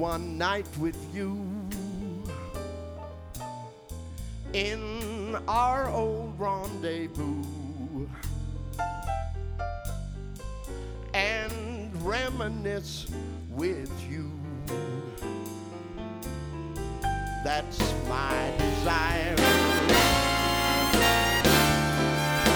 one night with you in our old rendezvous and reminisce with you. That's my desire.